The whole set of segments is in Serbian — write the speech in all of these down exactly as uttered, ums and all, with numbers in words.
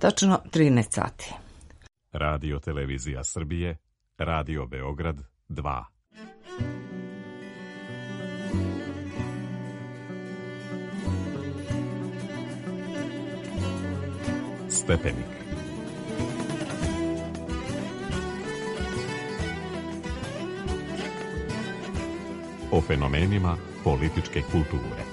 Tačno trinaest sati. Radio Televizija Srbije, Radio Beograd dva. Stepenik. O fenomenima političke kulture.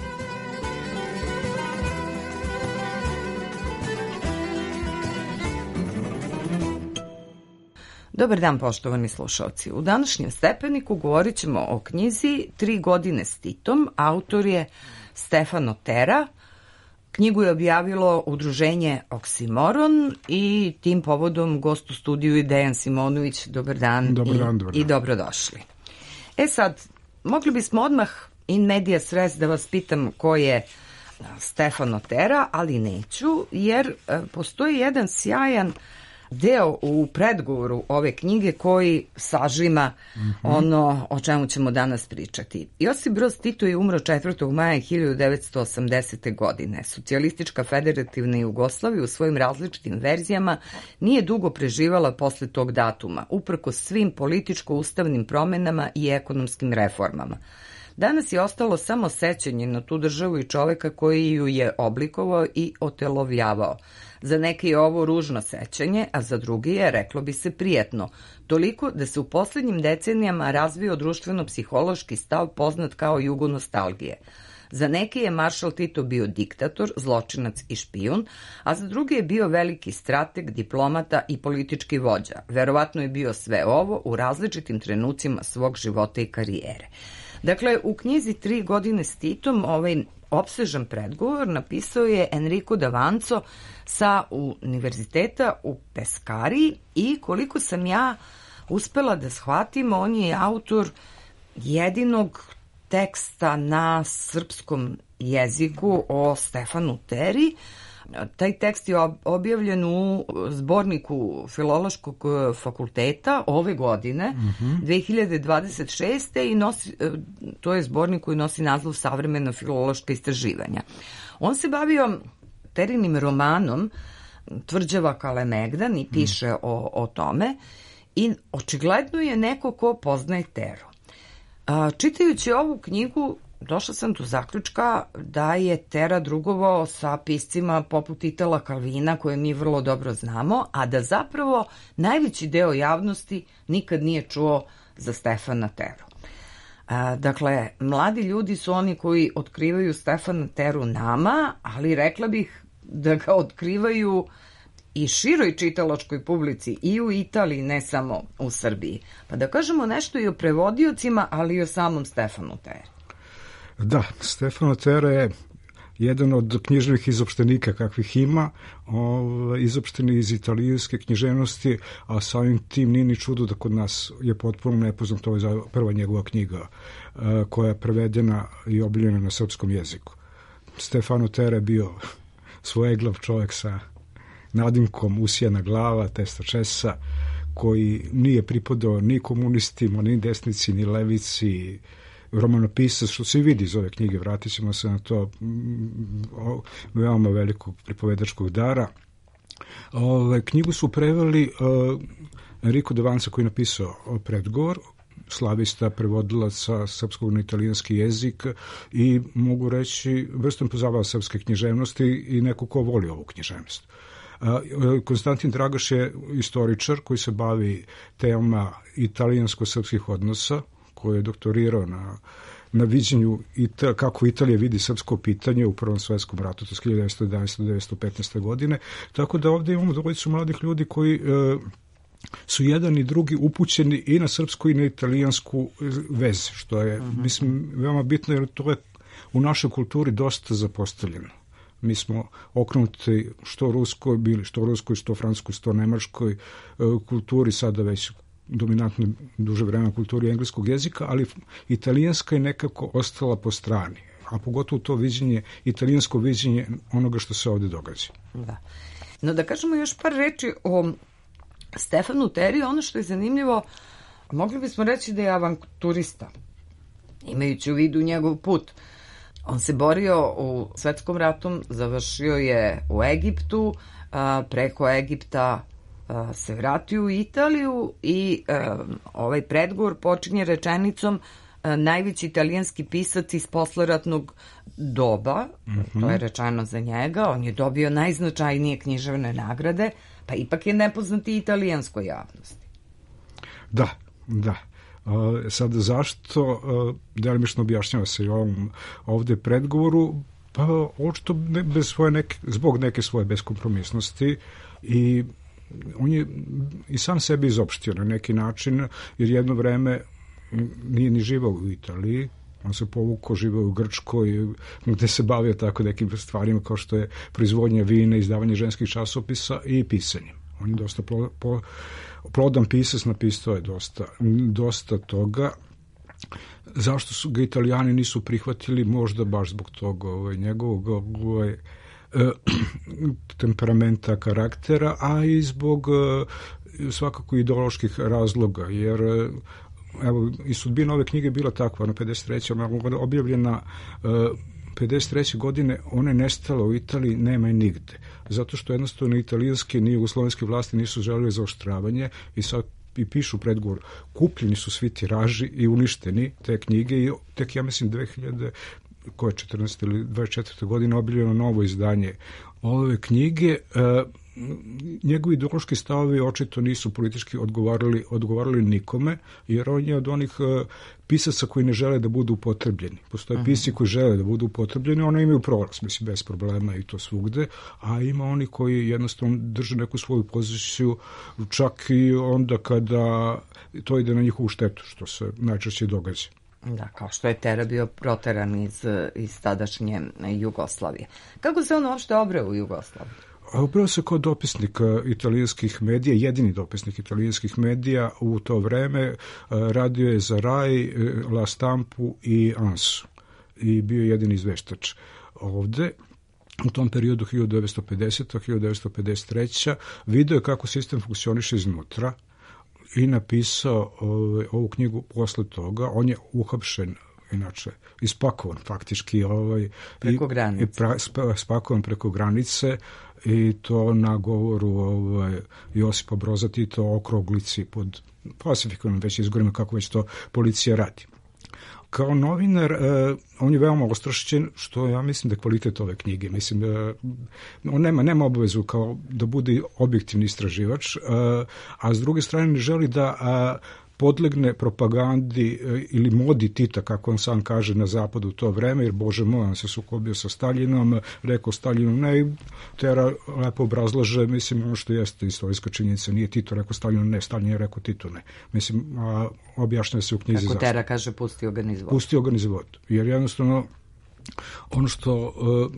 Dobar dan, poštovani slušalci. U današnjem Stepeniku govorit ćemo o knjizi Tri godine s Titom. Autor je Stefan Otera. Knjigu je objavilo udruženje Oksimoron i tim povodom gost u studiju je Dejan Simonović. Dobar dan, dobar dan, i, dobar dan. i dobrodošli. E sad, mogli bismo odmah in medias res da vas pitam ko je Stefan Otera, ali neću, jer postoji jedan sjajan deo u predgovoru ove knjige koji sažima mm-hmm. ono o čemu ćemo danas pričati. Josip Broz Tito je umro četvrtog maja hiljadu devetsto osamdesete. godine. Socijalistička federativna Jugoslavija u svojim različitim verzijama nije dugo preživala posle tog datuma, uprkos svim političko-ustavnim promenama i ekonomskim reformama. Danas je ostalo samo sećanje na tu državu i čoveka koji ju je oblikovao i otelovljavao. Za neke je ovo ružno sećanje, a za drugi je, reklo bi se, prijatno. Toliko da se u poslednjim decenijama razvio društveno-psihološki stav poznat kao jugonostalgije. Za neke je maršal Tito bio diktator, zločinac i špijun, a za druge je bio veliki strateg, diplomata i politički vođa. Verovatno je bio sve ovo u različitim trenucima svog života i karijere. Dakle, u knjizi Tri godine s Titom ovaj opsežan predgovor napisao je Enrico D'Avanzo sa univerziteta u Peskariji i koliko sam ja uspela da shvatim, on je autor jedinog teksta na srpskom jeziku o Stefanu Teri. Taj tekst je objavljen u zborniku Filološkog fakulteta ove godine, mm-hmm. dve hiljade dvadeset šeste. i nosi, to je zbornik koji nosi naslov Savremena filološka istraživanja. On se bavio Terinim romanom Tvrđava Kalemegdan i piše mm. o, o tome i očigledno je neko ko poznaje Teru. A, čitajući ovu knjigu došla sam do zaključka da je Tera drugovao sa piscima poput Itala Kalvina, koje mi vrlo dobro znamo, a da zapravo najveći deo javnosti nikad nije čuo za Stefana Teru. A, dakle, mladi ljudi su oni koji otkrivaju Stefana Teru nama, ali rekla bih da ga otkrivaju i široj čitalačkoj publici i u Italiji, ne samo u Srbiji. Pa da kažemo nešto i o prevodiocima, ali i o samom Stefanu Teri. Da, Stefano Tera je jedan od književnih izopštenika kakvih ima, ovaj, izopšteni iz italijanske književnosti, a samim tim nije ni čudo da kod nas je potpuno nepoznat. To je prva njegova knjiga koja je prevedena i objavljena na srpskom jeziku. Stefano Tera je bio svojeglav čovjek sa nadimkom usijana glava, testa česa, koji nije pripadao ni komunistima, ni desnici, ni levici, romanopisac, što se vidi iz ove knjige, vratit ćemo se na to, veoma velikog pripovedačkog dara. Ove, knjigu su preveli uh, Enrico D'Avanzo, koji je napisao predgovor, slavista, prevodilac sa srpskog na italijanski jezik i mogu reći vrstan poznavalac srpske književnosti i neko ko voli ovu književnost. Konstantin Dragaš je istoričar koji se bavi temama italijansko-srpskih odnosa, koji je doktorirao na, na viđenju Ita, kako Italija vidi srpsko pitanje u Prvom svetskom ratu, to je hiljadu devetsto jedanaeste do devetsto petnaeste. godine. Tako da ovdje imamo dvojicu mladih ljudi koji e, su jedan i drugi upućeni i na srpsku i na italijansku vez, što je, uh-huh. mislim, veoma bitno, jer to je u našoj kulturi dosta zapostavljeno. Mi smo okrenuti što ruskoj, bili što ruskoj, što francuskoj, što nemačkoj e, kulturi, sada već dominantno duže vremena kulturi engleskog jezika, ali italijanska je nekako ostala po strani, a pogotovo to viđenje, italijansko viđenje onoga što se ovdje događa. Da. No da kažemo još par reči o Stefanu Teri. Ono što je zanimljivo, mogli bismo reći da je avanturista, imajući u vidu njegov put. On se borio u svetskom ratu, završio je u Egiptu, a, preko Egipta a, se vrati u Italiju i a, ovaj predgovor počinje rečenicom a, najveći italijanski pisac iz posleratnog doba, mm-hmm. to je rečeno za njega, on je dobio najznačajnije književne nagrade, pa ipak je nepoznati italijanskoj javnosti. Da, da. Uh, sad zašto uh, delimično objašnjava se i ovom ovde predgovoru, pa očito bez svoje neke, zbog neke svoje beskompromisnosti, i on je i sam sebi izopštio na neki način, jer jedno vreme nije ni živao u Italiji, on se povukao, živao u Grčkoj, gde se bavio tako nekim stvarima kao što je proizvodnja vina, izdavanje ženskih časopisa i pisanjem. On je dosta plo, po, plodan pisac, napisao je dosta, dosta toga. Zašto su ga Italijani nisu prihvatili? Možda baš zbog toga ovaj, njegovog ovaj, temperamenta, karaktera, a i zbog svakako ideoloških razloga, jer evo, i sudbina ove knjige je bila takva, na pedeset treće ona objavljena pedeset treće godine, ona je nestala u Italiji, nema je nigde, zato što jednostavno italijanske ni jugoslovenske vlasti nisu želeli zaoštravanje i sad i pišu predgovor, kupljeni su svi tiraži i uništeni te knjige i tek, ja mislim, dve hiljade koje četrnaeste ili dvadeset četvrte godine objavljeno novo izdanje ove knjige. E, njegovi ideološki stavovi očito nisu politički odgovarali, odgovarali nikome, jer on je od onih e, pisaca koji ne žele da budu upotrebljeni. Postoje pisci koji žele da budu upotrebljeni, oni imaju prolaz, mislim, bez problema i to svugde, a ima oni koji jednostavno drže neku svoju poziciju, čak i onda kada to ide na njihovu štetu, što se najčešće događa. Da, kao što je Tera bio proteran iz, iz tadašnje Jugoslavije. Kako se on uopšte obreo u Jugoslaviji? Obreo se kao dopisnik italijanskih medija, jedini dopisnik italijanskih medija u to vreme. Radio je za Rai, La Stampu i Ansu i bio je jedini izveštač ovde. U tom periodu hiljadu devetsto pedesete do hiljadu devetsto pedeset treće video je kako sistem funkcioniše iznutra i napisao ovaj, ovu knjigu posle toga. On je uhapšen, inače, ispakovan faktički. Ovaj, preko granice. I pra, spakovan preko granice i to na govoru ovaj, Josipa Broza Tita o okroglici pod falsifikovanim već izgorima, kako već to policija radi. Kao novinar, eh, on je veoma ostrašćen, što ja mislim da je kvalitet ove knjige. Mislim, eh, on nema, nema obavezu kao da bude objektivni istraživač, eh, a s druge strane ne želi da eh, podlegne propagandi eh, ili modi Tita, kako on sam kaže, na zapadu u to vreme, jer, bože moj, on se sukobio sa Staljinom, rekao Staljinom ne, i Tera lepo obrazlaže, mislim, ono što jeste istorijska činjenica, nije Tito rekao Staljinu ne, Staljin je rekao Tito ne. Mislim, a, objašnjava se u knjizi zašto. Kako Tera kaže, pustio ga niz vodu. Pustio ga niz vodu, jer jednostavno ono što uh,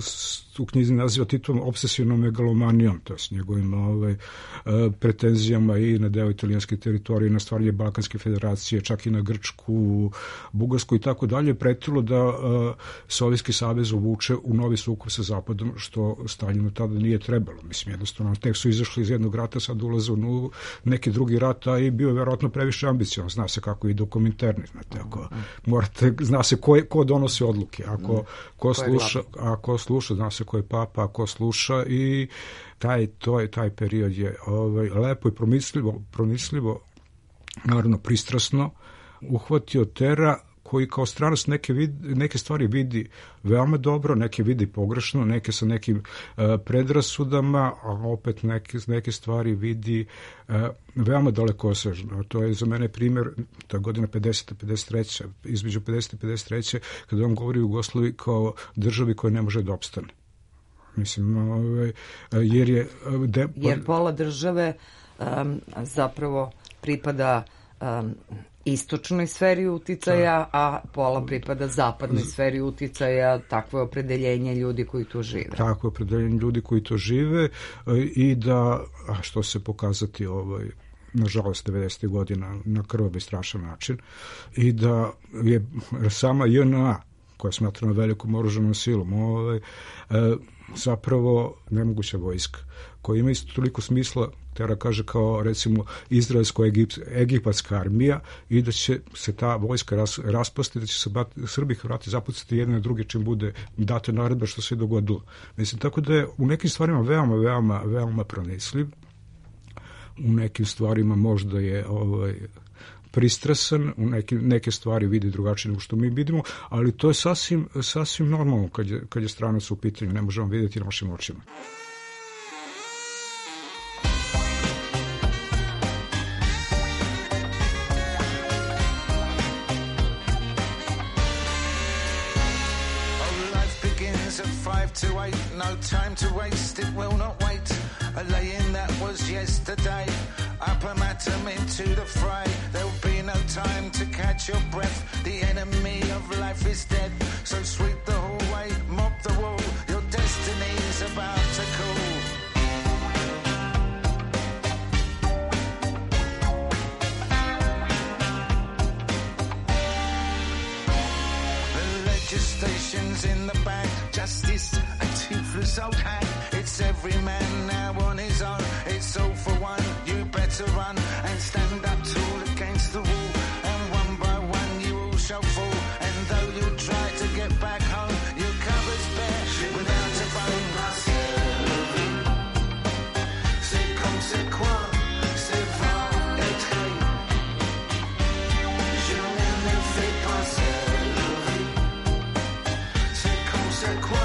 u knjizi naziva Titovom obsesivnom megalomanijom, to je s njegovim ovaj, uh, pretenzijama i na deo italijanske teritorije, na stvaranje Balkanske federacije, čak i na Grčku, Bugarsku i tako dalje, pretilo da uh, Sovjetski savez uvuče u novi sukob sa Zapadom, što Staljinu tada nije trebalo. Mislim, jednostavno, tek su izašli iz jednog rata, sad ulaze u neki drugi rat, a i bio je verovatno previše ambicijan. Zna se kako i dokumentarni, znate, ako morate, zna se ko, je, ko donosi odluke, ako ko sluša, ako sluša, zna se ko je papa, ako sluša, i taj, to je, taj period je ovaj, lepo i promisljivo, promisljivo, naravno pristrasno, uhvatio Tera, koji kao stranac neke, vid, neke stvari vidi veoma dobro, neke vidi pogrešno, neke sa nekim uh, predrasudama, a opet neke, neke stvari vidi uh, veoma dalekosežno. To je za mene primjer, to je godina pedeseta pedeset treće između pedesete i pedeset treće kada on govori o Jugoslaviji kao državi koja ne može da opstane. Mislim, ovaj, jer je... De... Jer pola države um, zapravo pripada um, istočnoj sferi uticaja, a pola pripada zapadnoj sferi uticaja. Takvo je opredeljenje ljudi koji tu žive. Tako je opredeljenje ljudi koji tu žive i da, a što se pokazati ovaj, nažalost devedesetih godina na krvav i strašan način, i da je sama J N A koja je smatrana velikom oružanom silom, ovaj, e, zapravo nemoguća vojska, koja ima isto toliko smisla, Tera kaže, kao recimo izraelsko-egipatska armija, i da će se ta vojska ras, raspasti, da će se bat, Srbi i Hrvati zapucati jedne na druge čim bude date naredba, što se dogodilo. Mislim, tako da je u nekim stvarima veoma, veoma, veoma pronicljiv, u nekim stvarima možda je ovaj, pristrasan, u neke, neke stvari vidi drugačije nego što mi vidimo, ali to je sasvim, sasvim normalno kad je, kad je stranac u pitanju, ne možemo vidjeti našim očima. To wait, no time to waste, it will not wait. A lay-in that was yesterday, up and at 'em into the fray. There'll be no time to catch your breath. The enemy of life is dead. So sweep the hallway, mop the wall. Your destiny's about to call. The legislation's in the bag. Justice, a toothless old hag. It's every man now on his own. It's all for one. You better run and stand up tall against the wall. And one by one you all shall fall. And though you try to get back home, your cover's bare without a bone. C'est comme c'est quoi, c'est pas être. Je ne me fais pas servir. C'est comme c'est quoi.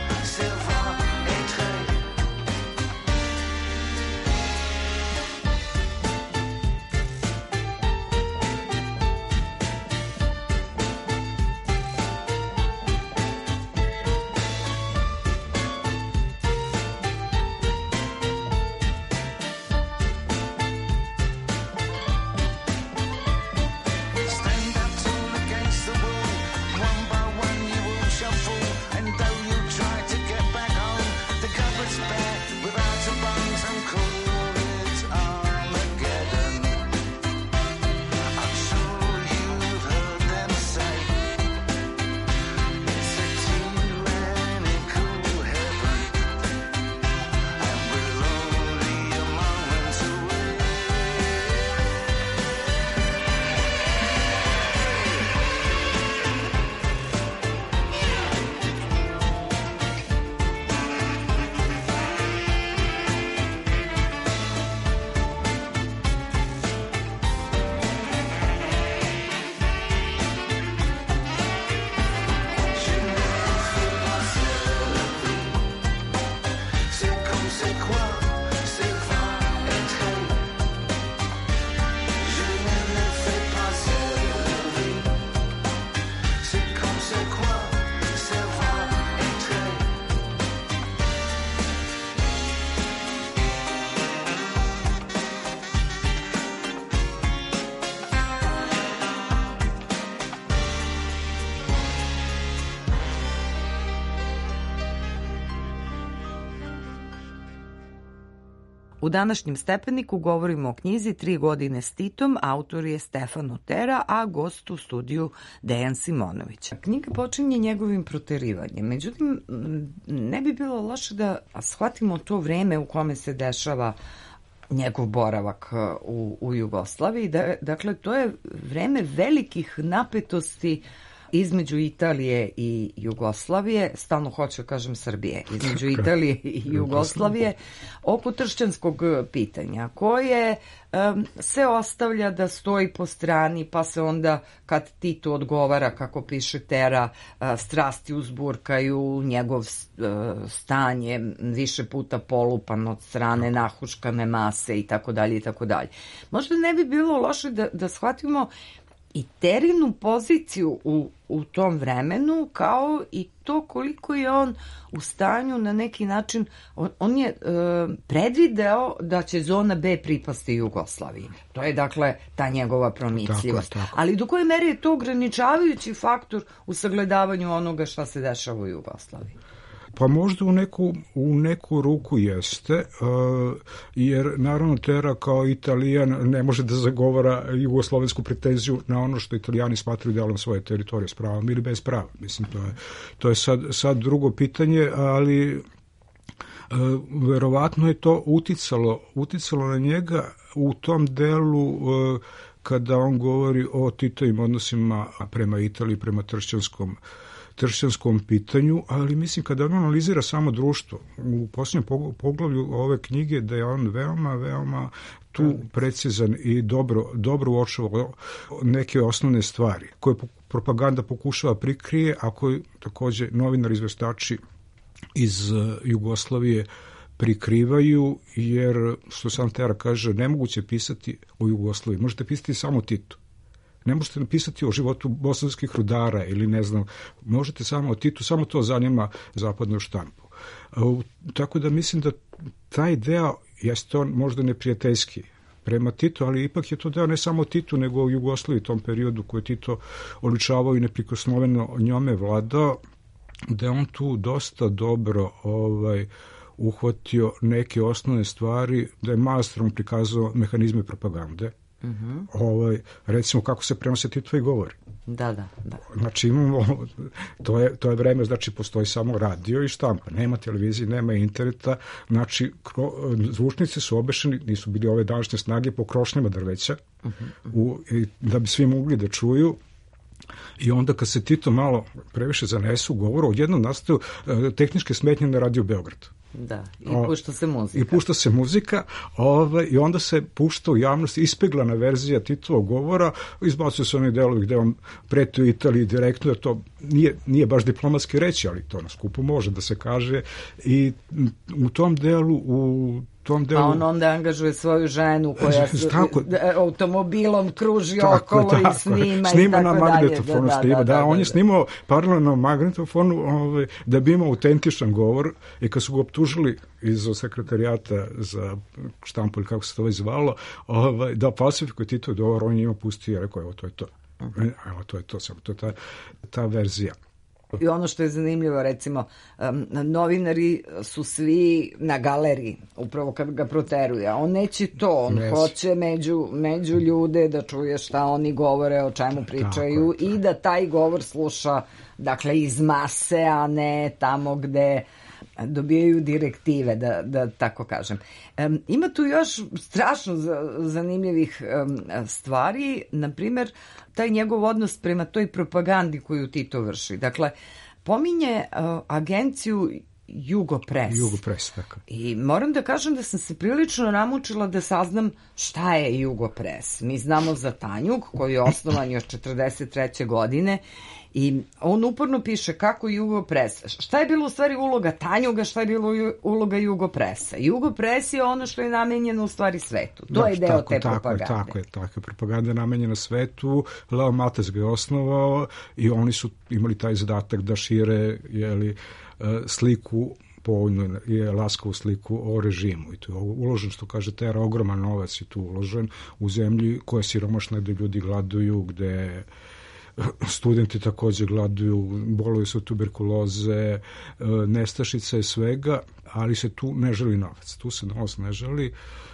U današnjem Stepeniku govorimo o knjizi Tri godine s Titom, autor je Stefano Tera, a gost u studiju Dejan Simonović. Knjiga počinje njegovim proterivanjem, međutim ne bi bilo loše da shvatimo to vreme u kome se dešava njegov boravak u, u Jugoslaviji. Da, dakle, to je vreme velikih napetosti između Italije i Jugoslavije, stalno hoću kažem Srbije, između Italije i Jugoslavije, oko tršćanskog pitanja, koje um, se ostavlja da stoji po strani, pa se onda kad Tito odgovara, kako piše Tera, uh, strasti uzburkaju, njegov uh, stanje više puta polupan od strane nahuškane mase i tako dalje i tako dalje. Možda ne bi bilo loše da, da shvatimo i Terinu poziciju u, u tom vremenu, kao i to koliko je on u stanju na neki način, on, on je e, predvideo da će zona B pripasti Jugoslaviji. To je dakle ta njegova pronicljivost. Tako, tako. Ali do koje mere je to ograničavajući faktor u sagledavanju onoga šta se dešava u Jugoslaviji? Pa možda u neku, u neku ruku jeste, uh, jer naravno Tera kao Italijan ne može da zagovara jugoslovensku pretenziju na ono što Italijani smatraju delom svoje teritorije, s pravom ili bez prava. Mislim, to je, to je sad, sad drugo pitanje, ali uh, verovatno je to uticalo, uticalo na njega u tom delu uh, kada on govori o Titovim odnosima prema Italiji, prema tršćanskom tršćanskom pitanju, ali mislim kada on analizira samo društvo u posljednjem poglavlju ove knjige da je on veoma, veoma tu precizan i dobro, dobro uočava neke osnovne stvari koje propaganda pokušava prikrije, a koje takođe novinari izveštači iz Jugoslavije prikrivaju, jer što sam Tera kaže, nemoguće pisati o Jugoslaviji, možete pisati samo o Titu. Ne možete napisati o životu bosanskih rudara ili ne znam, možete samo o Titu, samo to zanima zapadnu štampu. Uh, tako da mislim da taj deo jeste on možda neprijateljski prema Titu, ali ipak je to deo ne samo Titu, nego u Jugoslaviji tom periodu koje Tito oličavao i neprikosnoveno njome vladao, da je on tu dosta dobro ovaj, uhvatio neke osnovne stvari, da je maestrom prikazao mehanizme propagande. Uh-huh. Ovaj, recimo kako se prenose Titovi govori. Da, da, da. Znači imamo, to je, to je vreme, znači postoji samo radio i štampa, nema televizije, nema interneta, znači kro, zvučnici su obešeni, nisu bili ove današnje snage po krošnjama drveća, uh-huh. u, i, da bi svi mogli da čuju. I onda kad se Tito malo previše zanesu u govoru, odjednom nastaju uh, tehničke smetnje na Radio Beogradu. Da, i pušta se muzika. I pušta se muzika, ovaj, i onda se pušta u javnosti ispeglana verzija Titovog govora, izbacuju se oni delovi gde on pretio Italiji direktno, jer to nije, nije baš diplomatski reći, ali to na skupu može da se kaže, i u tom delu, u tom delu... A on onda angažuje svoju ženu koja su, tako, automobilom kruži tako, okolo tako, i snima, snima i tako na magnetofonu, dalje. snima, da, da, da, da, on je da. snimao paralelno na magnetofonu ovaj, da bi imao autentičan govor, i kad su ga optužili iz sekretarijata za štampu ili kako se to već zvalo, ovaj, da falsifikuje Titov govor, on je njima pustio i rekao, evo to je to. Uh-huh. Evo to je to, samo to je ta, ta verzija. I ono što je zanimljivo, recimo, um, novinari su svi na galeriji, upravo kad ga proteruje. On neće to, on Nes. hoće među, među ljude da čuje šta oni govore, o čemu pričaju, tako, i da taj govor sluša, dakle, iz mase, a ne tamo gde dobijaju direktive, da, da tako kažem. Um, ima tu još strašno zanimljivih um, stvari, na primjer, taj njegov odnos prema toj propagandi koju Tito vrši. Dakle, pominje uh, agenciju Jugopres. Jugopres, tako. I moram da kažem da sam se prilično namučila da saznam šta je Jugopres. Mi znamo za Tanjug, koji je osnovan još četrdeset treće godine, i on uporno piše kako Jugopres. Šta je bilo u stvari uloga Tanjuga, šta je bilo uloga Jugopresa? Jugopres je ono što je namenjeno u stvari svetu. To da, je deo tako, te tako, propagande. Tako je, tako je. Propaganda je namenjena svetu. Leo Matas ga je osnovao i oni su imali taj zadatak da šire, jeli, sliku, povoljno je laskavu sliku o režimu, i to je uložen, što kaže Tera, ogroman novac je tu uložen u zemlji koja je siromašna, gde ljudi gladuju, gde studenti takođe gladuju, boluju se od tuberkuloze, nestašica i svega, ali se tu ne želi novac. Tu se novac ne želi,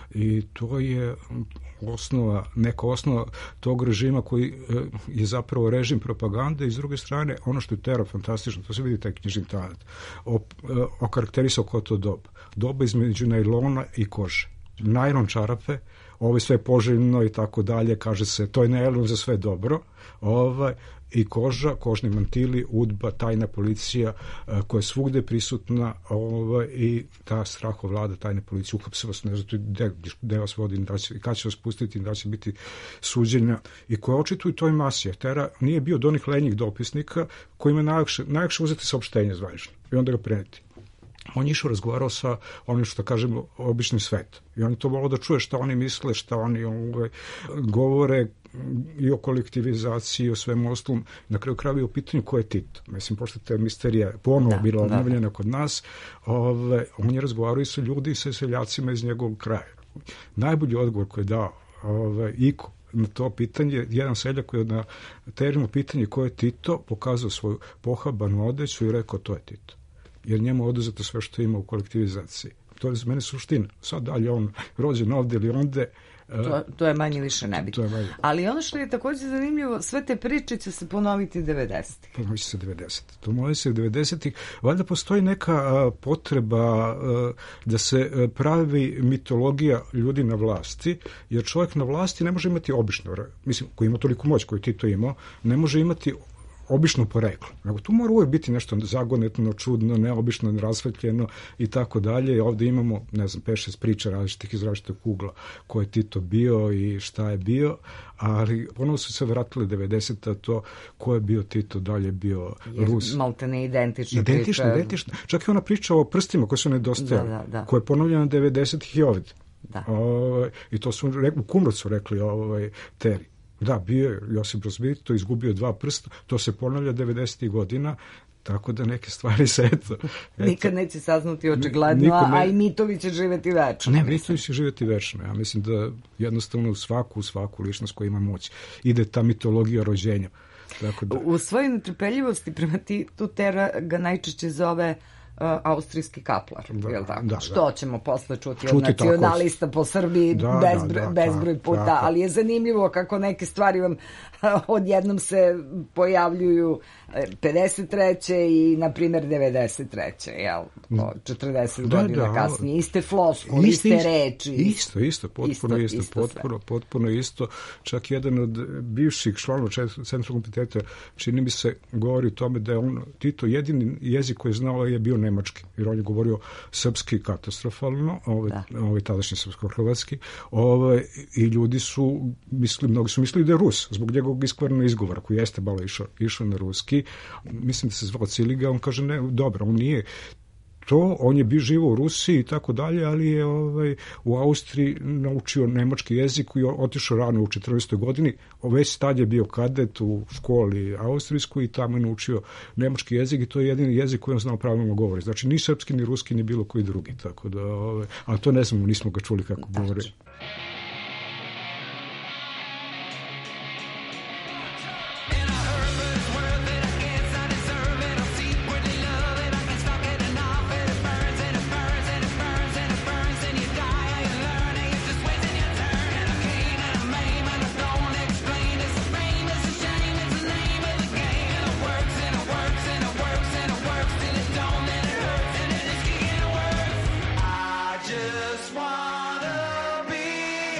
i to je osnova, neka osnova tog režima koji je zapravo režim propagande, i s druge strane, ono što je Tera fantastično, to se vidi taj knjižni talent, okarakterisao kao to doba. Doba između najlona i kože. Najlon čarape, ovo je sve poželjno i tako dalje, kaže se, to je najlon za sve dobro, ovaj, i koža, kožni mantili, udba, tajna policija koja je svugde prisutna, ovaj, i ta strahovlada tajne policije, uhapse vas, ne znate gde, gde vas vodi, da će, kada će vas pustiti, da će biti suđenja, i koja očito i toj masi. Tera nije bio od onih lenjih dopisnika kojima je najlakše, najlakše uzeti saopštenje zvanično i onda ga preneti. On je išao razgovarao sa onim, što kažemo, običnim svetom. I on je to volao da čuje šta oni misle, šta oni ovaj, govore, i o kolektivizaciji, i o svemu ostalom. Na kraju krajeva je u pitanju ko je Tito. Mislim, pošto te misterija ponovo da, bila obnovljena da. kod nas, ovaj, on je razgovarao i sa ljudi i sa seljacima iz njegovog kraja. Najbolji odgovor koji je dao ovaj, Iko na to pitanje, jedan seljak koji je na terenu pitanje ko je Tito, pokazao svoju pohabanu odeću i rekao to je Tito. jer njemu je oduzeto sve što ima u kolektivizaciji. To je za mene suština. Sad dalje on rođen ovde ili onde, To, to je manje više nebitno. Ali ono što je također zanimljivo, sve te priče će se ponoviti devedesetih. Ponovit će se devedesetih. Ponovit će se devedesetih. Valjda postoji neka a, potreba a, da se a, pravi mitologija ljudi na vlasti, jer čovjek na vlasti ne može imati obično, mislim, koji ima toliko moć koju Tito imao, ne može imati obično poreklo. Nego tu mora uvijek biti nešto zagonetno, čudno, neobično, rasvetljeno i tako dalje. Ovdje imamo, ne znam, pet šest priča različitih iz različitog ugla ko je Tito bio i šta je bio, ali ponovo su se vratili devedeseta to ko je bio Tito, dalje je bio Rus. Malte ne identična identična, priča. Identična. Čak i ona priča o prstima koji su nedostajali, da, da, da. koja je ponovljena devedesetih i ovdje. Da. O, I to su u Kumrovcu rekli ovaj, Teri. Da, bio je Josip Broz Tito, izgubio dva prsta, to se ponavlja devedesetih godina, tako da neke stvari se eto... eto nikad neće saznati očigledno, ne, a i mitovi će živjeti večno. Ne, mitovi će živjeti večno. Ja mislim da jednostavno u svaku, u svaku ličnost koja ima moć ide ta mitologija rođenja. Tako da... U svojoj netrpeljivosti prema Titu Tera ga najčešće zove Uh, austrijski kaplar, da, je li tako? Da, što da. ćemo posle čuti, čuti od nacionalista tako. Po Srbiji da, bezbroj, da, da, bezbroj puta, tako. Ali je zanimljivo kako neke stvari vam odjednom se pojavljuju pedeset treće i, na primjer, devedeset treće, jel? četrdeset da, godina da, kasnije. Iste floskule, iste, iste reči. Isto, isto, potpuno isto, isto, isto potpuno, potpuno isto. Čak jedan od bivših članova Centralnog komiteta, čini mi se, govori o tome da je on, Tito, jedini jezik koji je znao je bio nemački, jer on je govorio srpski katastrofalno, ovaj, ovaj tadašnji srpsko-hrvatski, ovaj, i ljudi su mislili, mnogi su mislili da je Rus, zbog njegovog iskvarnog izgovora, koji jeste malo išao, išao na ruski, mislim da se zvao Ciliga, on kaže, ne, dobro, on nije to, on je bio živo u Rusiji i tako dalje, ali je ovaj, u Austriji naučio nemački jezik i otišao rano u četrnaestoj godini, već tad je bio kadet u školi austrijskoj i tamo je naučio nemački jezik i to je jedini jezik koji on znao pravilno govori. Znači, ni srpski, ni ruski, ni bilo koji drugi, tako da, ovaj, ali to ne znamo, nismo ga čuli kako govori. Just wanna be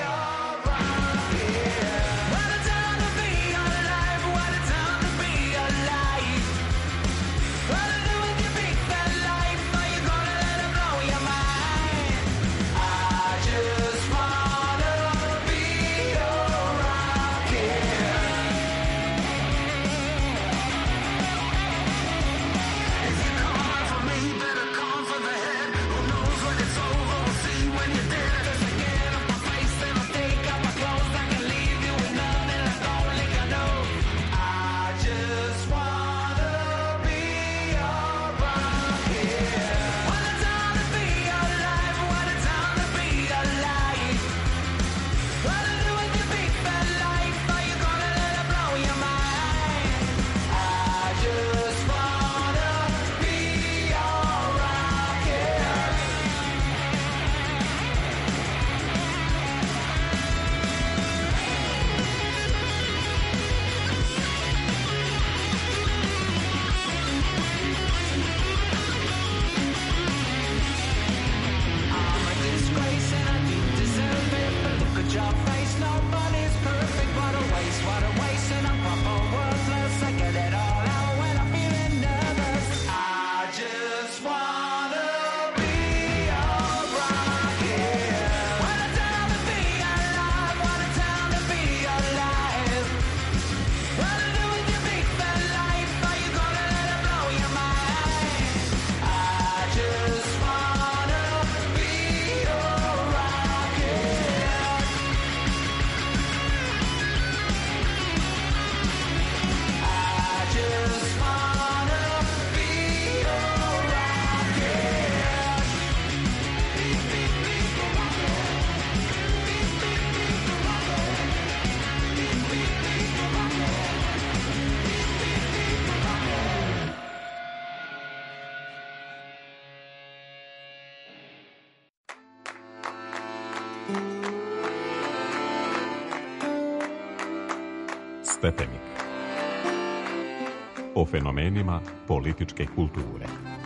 Stepenik. O fenomenima političke kulture.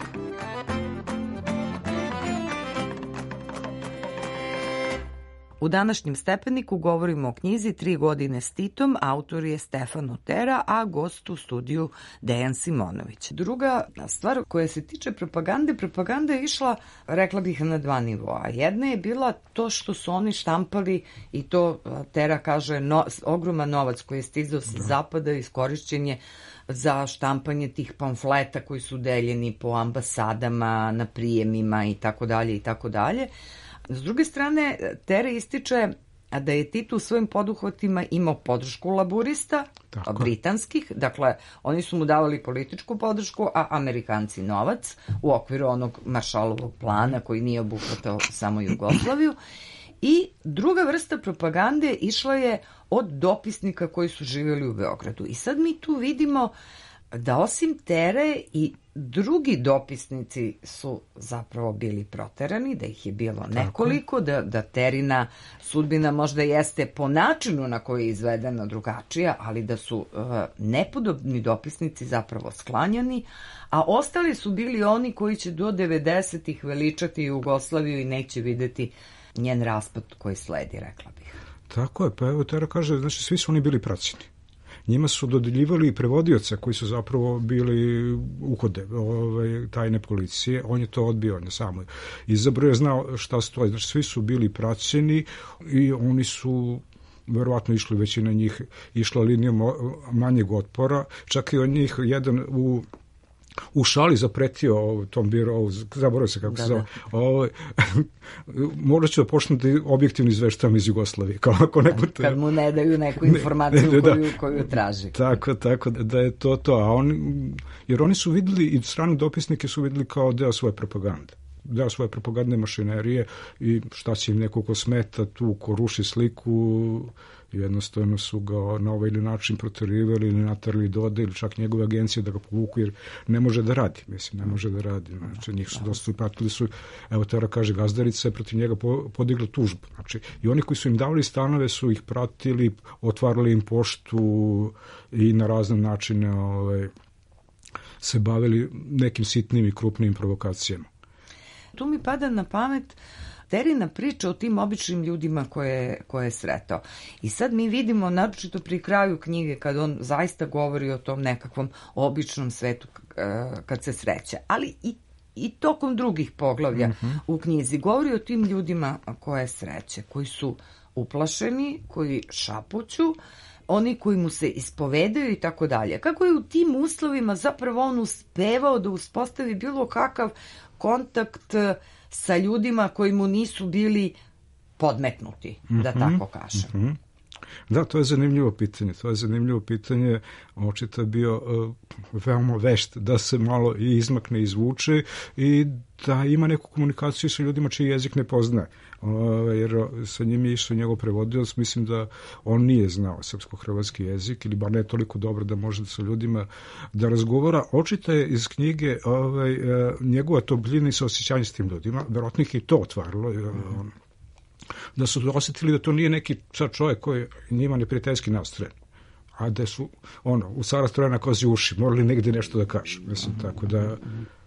U današnjem Stepeniku govorimo o knjizi Tri godine s Titom, autor je Stefan Otera, a gost u studiju Dejan Simonović. Druga stvar koja se tiče propagande, propaganda je išla, rekla bih, na dva nivoa. Jedna je bila to što su oni štampali, i to Tera kaže, no, ogroman novac koji je stizao sa zapada, iskorišćen je za štampanje tih pamfleta koji su deljeni po ambasadama, na prijemima i tako dalje i tako dalje. S druge strane, Tera ističe da je Tito u svojim poduhvatima imao podršku laburista, tako, britanskih, dakle, oni su mu davali političku podršku, a Amerikanci novac u okviru onog Maršalovog plana koji nije obuhvatao samo Jugoslaviju. I druga vrsta propagande išla je od dopisnika koji su živjeli u Beogradu. I sad mi tu vidimo da osim Tere i drugi dopisnici su zapravo bili proterani, da ih je bilo nekoliko, da, da Terina sudbina možda jeste po načinu na koji je izvedena drugačija, ali da su uh, nepodobni dopisnici zapravo sklanjani, a ostali su bili oni koji će do devedesetih veličati Jugoslaviju i neće videti njen raspad koji sledi, rekla bih. Tako je, pa evo Tera kaže, znači svi su oni bili praćeni. Njima su dodeljivali prevodioca koji su zapravo bili uhode ove, tajne policije. On je to odbio, on je samo izabrao, je znao šta stoji. Znači, svi su bili praćeni i oni su verovatno išli, većina njih išla linijom manjeg otpora. Čak i od njih jedan u u šali zapretio tom birovu, zaboravio se kako da, se zove, ovo, morat ću da počnem da objektivno izveštavam iz Jugoslavije. Kao ako neko te... Kad mu ne daju neku informaciju ne, ne, koju, da. koju traži. Tako, tako, da je to to. A oni, jer oni su videli, i strane dopisnike su videli kao deo svoje propagande. Deo svoje propagandne mašinerije i šta će im neko ko smeta tu, ko ruši sliku, jednostavno su ga na ovaj ili način proterivali ili natarili dode ili čak njegove agencije da ga povuku jer ne može da radi, mislim, ne može da radi. Znači, njih su dosta upratili su, evo Tera kaže, gazdarica je protiv njega podigla tužbu. Znači, i oni koji su im davali stanove su ih pratili, otvarali im poštu i na razne načine ovaj, se bavili nekim sitnim i krupnim provokacijama. Tu mi pada na pamet Terina priča o tim običnim ljudima koje, koje je sretao. I sad mi vidimo, naročito pri kraju knjige, kad on zaista govori o tom nekakvom običnom svetu kad se sreće. Ali i, i tokom drugih poglavlja mm-hmm. u knjizi govori o tim ljudima koje sreće, koji su uplašeni, koji šapuću, oni koji mu se ispovedaju i tako dalje. Kako je u tim uslovima zapravo on uspevao da uspostavi bilo kakav kontakt sa ljudima koji mu nisu bili podmetnuti, da mm-hmm. tako kažem. Mm-hmm. Da, to je zanimljivo pitanje. To je zanimljivo pitanje. Očito je bio uh, veoma vešt da se malo i izmakne, izvuče i da ima neku komunikaciju sa ljudima čiji jezik ne poznaje. Uh, jer sa njim je išao njegov prevodilac. Mislim da on nije znao srpsko-hrvatski jezik ili bar ne toliko dobro da može sa ljudima da razgovara. Očito je iz knjige ovaj, uh, njegova topljina i saosećanje s tim ljudima. Verovatno ih i to otvarilo. Uh, da su osjetili da to nije neki čovjek koji njima neprijateljski nastrojen, a da su ono, u Sara strojena kozi uši, morali negdje nešto da kažu. Mislim, tako da...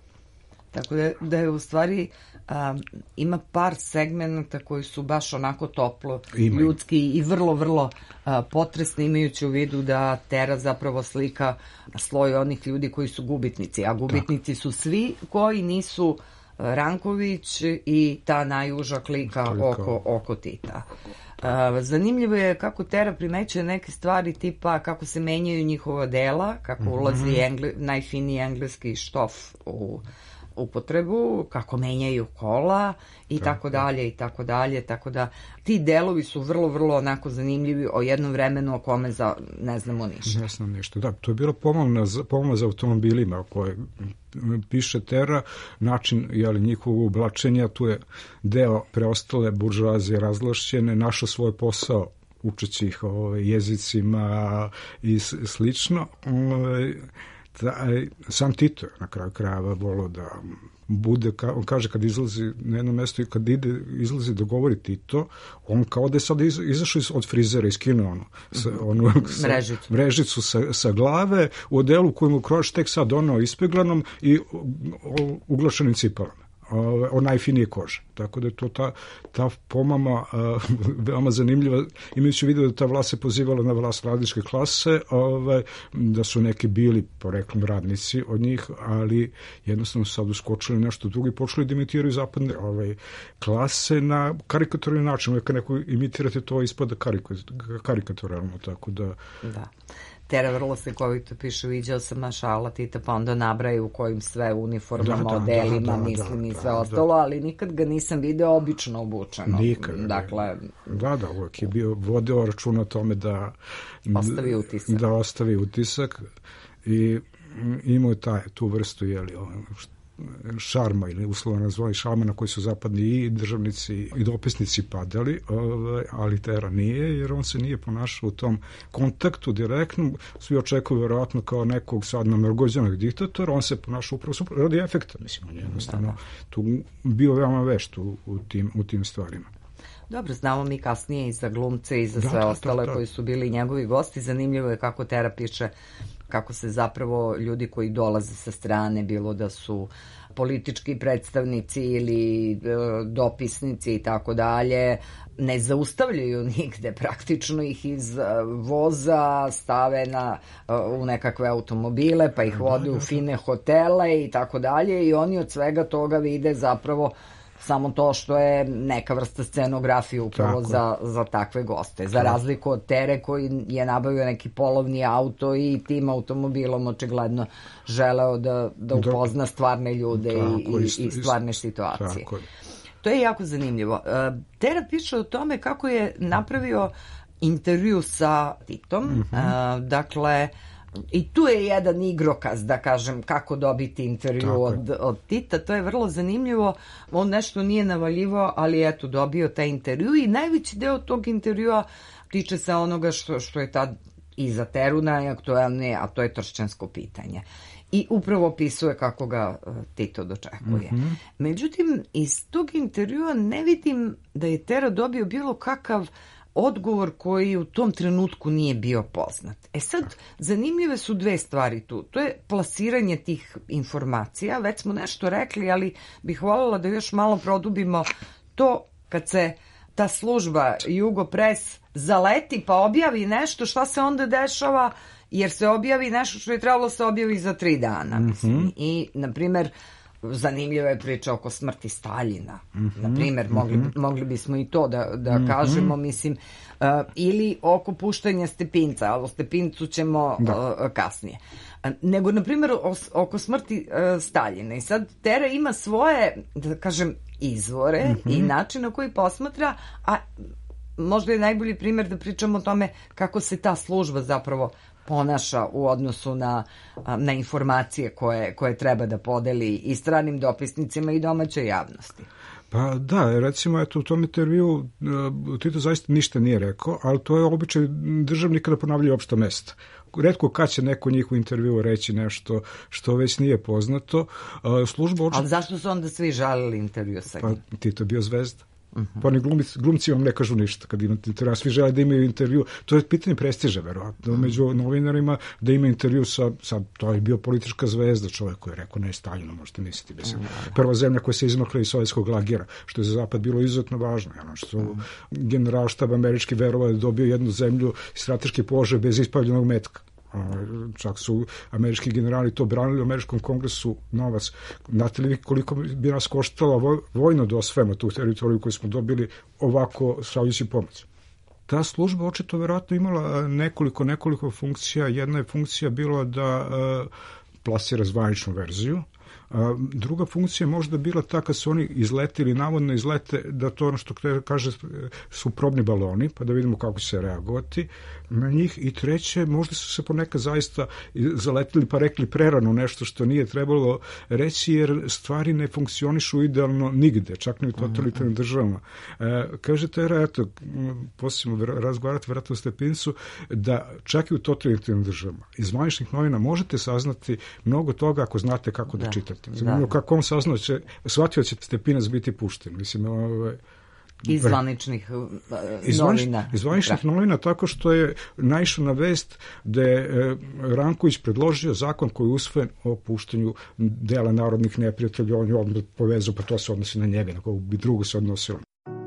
Tako da, da je u stvari um, ima par segmenta koji su baš onako toplo, ima ljudski i vrlo, vrlo uh, potresni, imajući u vidu da Tera zapravo slika sloj onih ljudi koji su gubitnici, a gubitnici tako su svi koji nisu Ranković i ta najuža klika oko, oko Tita. Uh, zanimljivo je kako Tera primećuje neke stvari tipa kako se menjaju njihova dela, kako mm-hmm. ulazi engle, najfiniji engleski štof u upotrebu, kako menjaju kola i tako, tako dalje i tako dalje, tako da ti delovi su vrlo, vrlo onako zanimljivi o jednom vremenu o kome za, ne znamo ništa. Ne znam ništa, da, to je bilo pomalo za, pomalo za automobilima o koje piše Tera, način jeli, njihovog oblačenja, tu je deo preostale buržoazije razlašćene, našao svoj posao učeći ih ovaj, jezicima i slično. Ovaj, da, sam Tito je na kraju krajeva volio da bude, ka, on kaže kad izlazi na jedno mesto i kad ide, izlazi da govori Tito, on kao da je sad iz, izašao iz, od frizera, iskinuo ono, sa, ono sa, mrežicu, mrežicu sa, sa glave u odelu koju mu Kroš tek sad donao ispeglanom i uglašenim cipelama o najfinije kože. Tako da je to ta, ta pomama a, veoma zanimljiva. Imajući u vidu da ta vlast se pozivala na vlast radničke klase, ove, da su neki bili poreklom radnici od njih, ali jednostavno sad uskočili nešto drugo i počeli da imitiraju zapadne ove, klase na karikaturni način. Kad neko imitirate to, ispada karikaturalno. Tako da... Da. Tera vrlo slikovito piše, viđao sam mašala Tita, pa onda nabraju u kojim sve uniformama, da, da, odelima, da, da, mislim da, i sve da, ostalo, da. Ali nikad ga nisam video obično obučeno. Nikad. Dakle, da, da, uvijek je bio, vodeo računa o tome da ostavi utisak. Da ostavi utisak i imao taj, tu vrstu, jeli, šarma ili uslovno nazvali šarma na koji su zapadni i državnici i dopisnici padali, ali Tera nije, jer on se nije ponašao u tom kontaktu direktnom. Svi očekuju vjerojatno kao nekog sad namrgođenog diktatora, on se ponašao upravo super, radi efekta, mislim, on je jednostavno tu bio veoma vešt u, u, tim, u tim stvarima. Dobro, znamo mi kasnije i za glumce i za da, sve da, ostale da, da. koji su bili njegovi gosti. Zanimljivo je kako Tera piše kako se zapravo ljudi koji dolaze sa strane, bilo da su politički predstavnici ili e, dopisnici i tako dalje, ne zaustavljaju nigde, praktično ih iz voza stave na, u nekakve automobile, pa ih vode u fine hotele i tako dalje, i oni od svega toga vide zapravo samo to što je neka vrsta scenografije upravo za, za takve goste. Za razliku od Tere koji je nabavio neki polovni auto i tim automobilom očigledno želeo da, da upozna stvarne ljude tako, i, i stvarne situacije. Tako. To je jako zanimljivo. Tera piše o tome kako je napravio intervju sa Titom. Mm-hmm. Dakle, i tu je jedan igrokaz, da kažem, kako dobiti intervju od, od Tita. To je vrlo zanimljivo. On nešto nije navaljivo, ali eto, dobio taj intervju i najveći deo tog intervjua tiče se onoga što, što je tad i za Teru najaktuelnije, a to je tršćansko pitanje. I upravo opisuje kako ga Tito dočekuje. Mm-hmm. Međutim, iz tog intervjua ne vidim da je Tera dobio bilo kakav odgovor koji u tom trenutku nije bio poznat. E sad, zanimljive su dve stvari tu. To je plasiranje tih informacija, već smo nešto rekli, ali bih voljela da još malo produbimo to kad se ta služba Jugopres zaleti pa objavi nešto, šta se onda dešava, jer se objavi nešto što je trebalo se objavi za tri dana. Mm-hmm. I, na primjer, zanimljiva je priča oko smrti Staljina. Mm-hmm, na primjer, mogli, mm-hmm. mogli bismo i to da, da mm-hmm. kažemo, mislim, uh, ili oko puštanja Stepinca, ali o Stepincu ćemo uh, kasnije. Uh, nego, na primjer, o, oko smrti uh, Staljina. I sad Tera ima svoje, da kažem, izvore mm-hmm. i način na koji posmatra, a možda je najbolji primjer da pričamo o tome kako se ta služba zapravo ponaša u odnosu na, na informacije koje, koje treba da podeli i stranim dopisnicima i domaćoj javnosti. Pa da, recimo, eto, u tom intervju Tito zaista ništa nije rekao, ali to je običaj državnika da ponavljaju opšta mesta. Retko kad će neko njih u intervju reći nešto što već nije poznato. Služba očito... Ali zašto su onda svi žalili intervju sa njim? Pa Tito je bio zvezda. Uh-huh. Pa oni glumci, glumci vam ne kažu ništa kad imate intervju, svi žele da imaju intervju, to je pitanje prestiža verovatno, uh-huh. među novinarima da ima intervju sa, sad to je bio politička zvezda, čovjek koji je rekao ne Staljinu, možete misliti, mislim, uh-huh. prva zemlja koja se izmakla iz sovjetskog lagera, što je za zapad bilo izuzetno važno, ono što uh-huh. generalštab američki verovao da dobio jednu zemlju strateški položaj bez ispaljenog metka. Čak su američki generali to branili u američkom kongresu novac. Znate li koliko bi nas koštala vojno da osvojimo tu teritoriju koju smo dobili ovako šaljući pomoć? Ta služba očito verovatno imala nekoliko, nekoliko funkcija. Jedna je funkcija bila da uh, plasira zvaničnu verziju. A druga funkcija je možda bila ta kad su oni izletili, navodno izlete, da to ono što kaže su probni baloni, pa da vidimo kako će se reagovati na njih. I treće, možda su se ponekad zaista zaletili pa rekli prerano nešto što nije trebalo reći, jer stvari ne funkcionišu idealno nigde, čak ni u totalitarnim državama. E, kažete, eto, posljedno razgovarati vjerojatno o Stepincu, da čak i u totalitarnim državama iz zvaničnih novina možete saznati mnogo toga ako znate kako da, da. čitati pročitati. Zanimljivo da. kako on saznao će, shvatio će Stepinac biti pušten. Mislim, ovaj, iz zvaničnih uh, iz novina. Iz zvaničnih novina, tako što je naišao na vest da je e, Ranković predložio zakon koji je usvojen o puštenju dela narodnih neprijatelja. On je odmah povezao, pa to se odnosi na njega, na kogu bi drugo se odnosilo.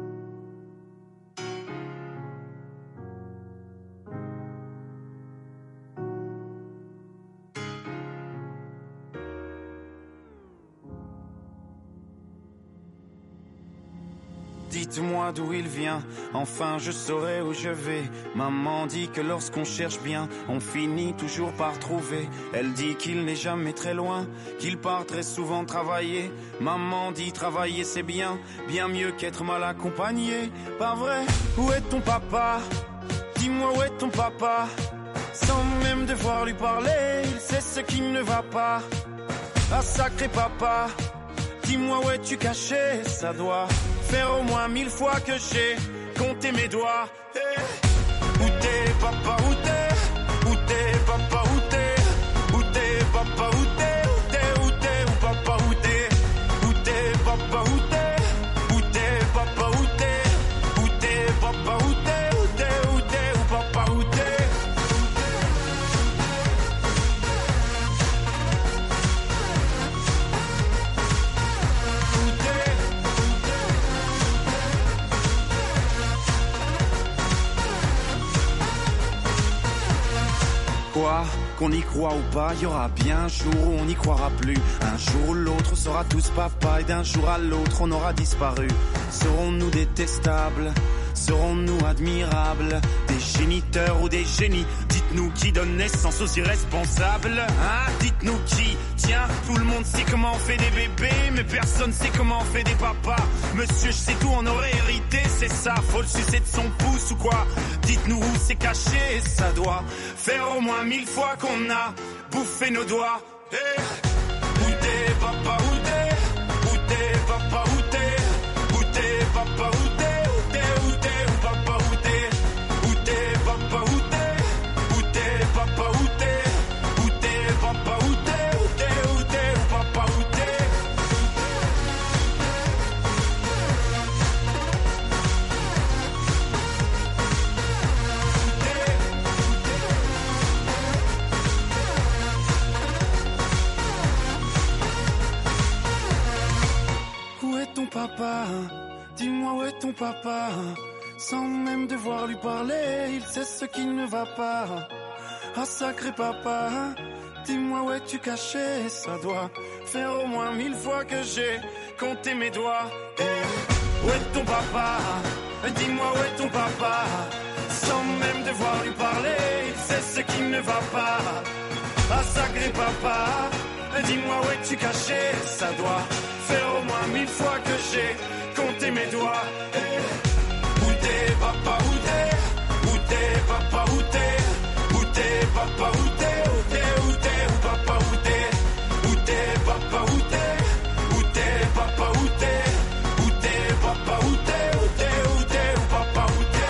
Dites-moi d'où il vient, enfin je saurai où je vais. Maman dit que lorsqu'on cherche bien, on finit toujours par trouver. Elle dit qu'il n'est jamais très loin, qu'il part très souvent travailler. Maman dit travailler c'est bien, bien mieux qu'être mal accompagné. Pas vrai? Où est ton papa? Dis-moi où est ton papa? Sans même devoir lui parler, il sait ce qui ne va pas. Ah sacré papa, dis-moi où es-tu caché? Ça doit faire au moins mille fois que j'ai compté mes doigts. Hey. Où t'es papa, où t'es? Où t'es papa, où t'es? Où t'es papa, où t'es? Où t'es, où t'es, où papa, où t'es? Où t'es papa, où t'es? Où t'es papa, où t'es? Où t'es papa, où t'es? Où t'es, où t'es, où papa, où t'es? Quoi, qu'on y croit ou pas, il y aura bien un jour où on n'y croira plus. Un jour ou l'autre, on sera tous papa et d'un jour à l'autre, on aura disparu. Serons-nous détestables? Serons-nous admirables? Des géniteurs ou des génies? Dites-nous qui donne naissance aux irresponsables, hein? Dites-nous qui? Tiens, tout le monde sait comment on fait des bébés, mais personne sait comment on fait des papas. Monsieur, je sais tout, on aurait hérité, c'est ça. Faut le sucer de son pouce ou quoi? Dites-nous où c'est caché, ça doit faire au moins mille fois qu'on a bouffé nos doigts. Hey. Où t'es papa, où t'es? Où t'es papa, où t'es? Où t'es papa, où t'es? Papa, dis-moi où est ton papa? Sans même devoir lui parler, il sait ce qui ne va pas. Ah sacré papa, dis-moi où es-tu caché? Ça doit faire au moins mille fois que j'ai compté mes doigts. Hey. Où est ton papa? Dis-moi où est ton papa? Sans même devoir lui parler, il sait ce qui ne va pas. Ah sacré papa, dis-moi où es-tu caché? Ça doit faire au moins mille fois que j'ai compté mes doigts. Hey. Où t'es papa, où t'es? Où t'es papa, où t'es? Où t'es papa, où t'es? Où t'es, où t'es, où papa, où t'es? Où t'es papa, où t'es? Où t'es papa, où t'es? Où t'es papa, où t'es? Où t'es, où t'es, où papa, où t'es?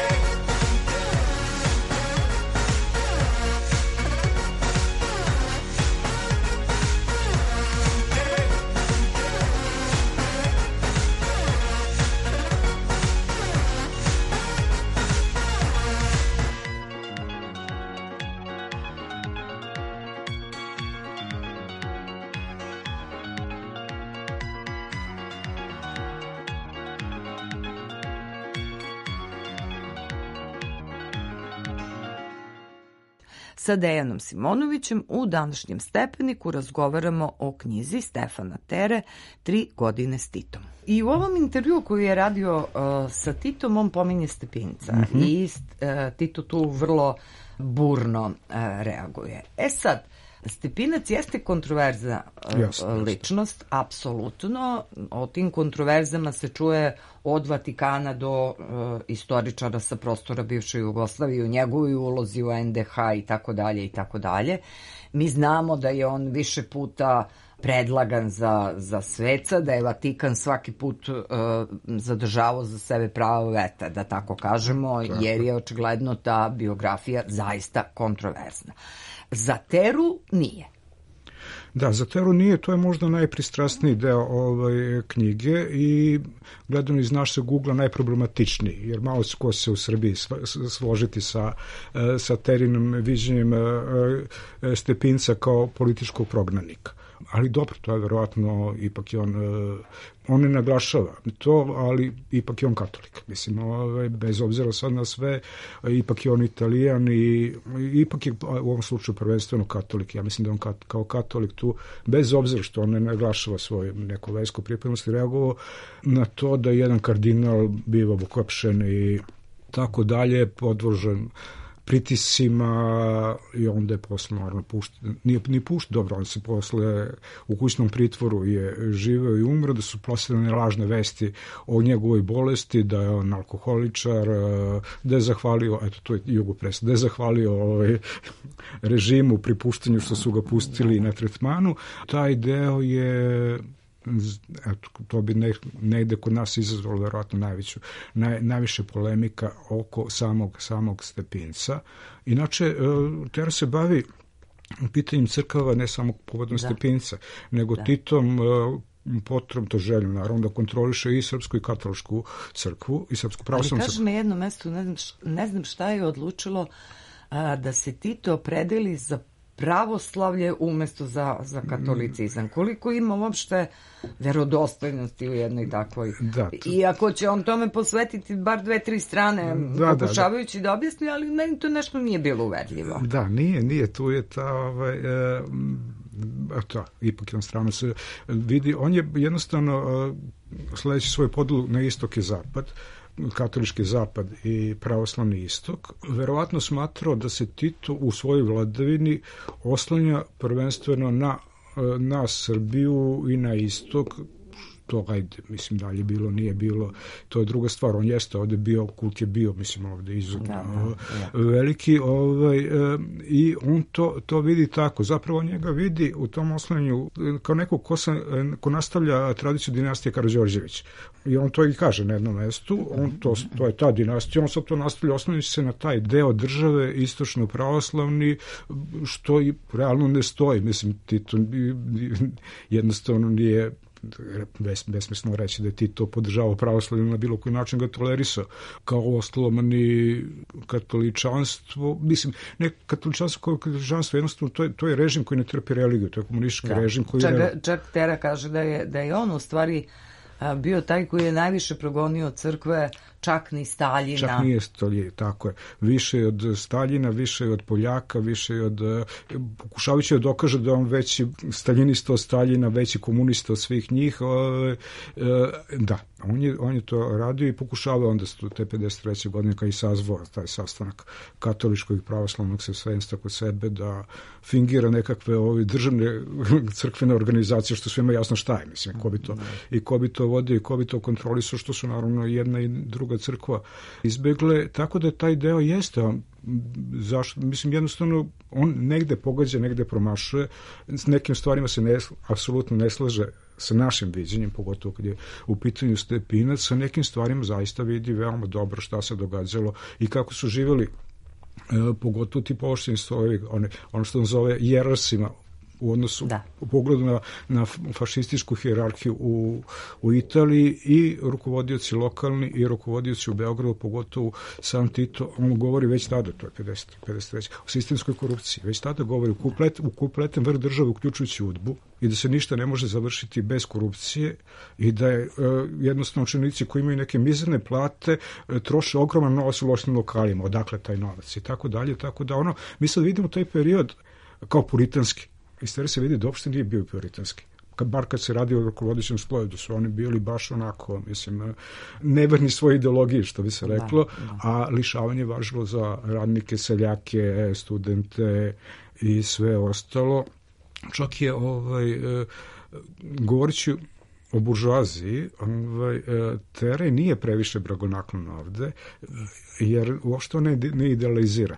Sa Dejanom Simonovićem u današnjem Stepeniku razgovaramo o knjizi Stefana Tere Tri godine s Titom. I u ovom intervju koji je radio uh, sa Titom, on pominje Stepinca mm-hmm. i uh, Tito tu vrlo burno uh, reaguje. E sad, Stepinac jeste kontroverzna uh, jasne, ličnost, apsolutno. O tim kontroverzama se čuje od Vatikana do uh, istoričara sa prostora bivše Jugoslavije, u njegovoj ulozi u en de ha i tako dalje i tako dalje. Mi znamo da je on više puta predlagan za, za sveca, da je Vatikan svaki put uh, zadržavao za sebe pravo veta, da tako kažemo, tako. Jer je očigledno ta biografija zaista kontroverzna. Za Teru nije. Da, za Teru nije, to je možda najpristrasniji deo ovaj, knjige i gledano iz našeg ugla najproblematičniji, jer malo se ko se u Srbiji složiti sa, sa Terinom viđenjem Stepinca kao političkog prognanika. Ali dobro, to je verovatno, ipak je on, on ne naglašava to, ali ipak je on katolik. Mislim, ovaj, bez obzira sad na sve, ipak je on Italijan i ipak je u ovom slučaju prvenstveno katolik. Ja mislim da on kat, kao katolik tu, bez obzira što on ne naglašava svoju neku versku pripadnost, reagovao na to da jedan kardinal biva ukopšen i tako dalje, podvožen pritiscima i onda je posle naravno pušten, nije ni pušten, dobro, on se posle u kućnom pritvoru je živeo i umro, da su plasirane lažne vesti o njegovoj bolesti, da je on alkoholičar, da je zahvalio, eto to je Jugopres, da je zahvalio ovaj, režimu pri puštenju što su ga pustili na tretmanu. Taj deo je, eto, to bi ne, negde kod nas izazvalo verovatno najveću, naj, najviše polemika oko samog, samog Stepinca. Inače, Tera se bavi pitanjem crkava ne samo povodom da. Stepinca, nego da. Titom potrebom, to željom naravno, da kontroliše i srpsku i katoličku crkvu i srpsku pravoslavnu crkvu. Ali kaži na jednom mestu, ne znam, ne znam šta je odlučilo a, da se Tito opredeli za pravoslavlje umesto za, za katolicizam. Koliko ima uopšte verodostojnosti u jednoj takvoj... Da, to... Iako će on tome posvetiti bar dve, tri strane, da, pokušavajući da, da. da objasni, ali meni to nešto nije bilo uverljivo. Da, nije, nije. Tu je ta... Ovaj, e, to, ipak jedan strano se vidi. On je jednostavno sledeći svoju podelu na istok i zapad, katolički zapad i pravoslavni istok, verovatno smatrao da se Tito u svojoj vladavini oslanja prvenstveno na, na Srbiju i na istok. To, ajde, mislim, dalje bilo, nije bilo, to je druga stvar. On jeste ovde bio, kult je bio, mislim, ovde izuzetno da, da, da. veliki, ovaj, e, i on to, to vidi tako. Zapravo njega vidi u tom oslanju kao neko ko, sa, ko nastavlja tradiciju dinastije Karađorđević. I on to i kaže na jednom mestu, on to, to je ta dinastija, on sad to nastavlja oslanjući se na taj deo države, istočno pravoslavni, što i realno ne stoji. Mislim, Tito jednostavno nije Bes, besmisleno reći da je Tito podržavao pravoslavlje na bilo koji način ga tolerisao. Kao ostalo ni katoličanstvo, mislim, ne katoličanstvo kao katoličanstvo, jednostavno to je, to je režim koji ne trpi religiju, to je komunistički da. režim koji... Čak, ne... čak Tera kaže da je, da je on u stvari bio taj koji je najviše progonio crkve, čak ni Staljina. Čak nije Staljina, tako je. Više od Staljina, više od Poljaka, više od... Pokušavajući da dokaže da on veći staljinista od Staljina, veći komunista od svih njih. Da, on je, on je to radio i pokušavao onda te pedeset treće godine kada i sazvao taj sastanak katoličkog i pravoslavnog sveštenstva kod sebe da fingira nekakve ovi državne crkvene organizacije, što svima jasno šta je, mislim, ko bi to, i ko bi to vodio i ko bi to kontrolisao, što su naravno jedna i druga crkva izbegle, tako da taj deo jeste, zašto, mislim, jednostavno on negde pogađa, negde promašuje, s nekim stvarima se ne, apsolutno ne slaže sa našim viđenjem, pogotovo kad je u pitanju Stepinac, sa nekim stvarima zaista vidi veoma dobro šta se događalo i kako su živjeli, e, pogotovo ti pošteni stojevi, one, ono što on zove jerarhima, u odnosu, da. u pogledu na, na fašističku hijerarhiju u, u Italiji, i rukovodioci lokalni i rukovodioci u Beogradu, pogotovo sam Tito, on govori već tada, to je pedeset, pedeset treće o sistemskoj korupciji, već tada govori u, kuplet, u kompletan vrh države, uključujući udbu, i da se ništa ne može završiti bez korupcije i da je e, jednostavno učenici koji imaju neke mizerne plate e, troše ogroman novac u lošim lokalima, odakle taj novac i tako dalje, tako da ono, mi sad vidimo taj period kao puritanski. Iz Tere se vidi da uopšte nije bio puritanski. Kad, bar kad se radi o rukovodećem sloju, da su oni bili baš onako, mislim, neverni svoje ideologije, što bi se reklo, da, da. A lišavanje važilo za radnike, seljake, studente i sve ostalo. Čak je, ovaj, govoreći o buržoaziji, ovaj, Tere nije previše blagonaklon ovde, jer uopšte ne, ne idealizira.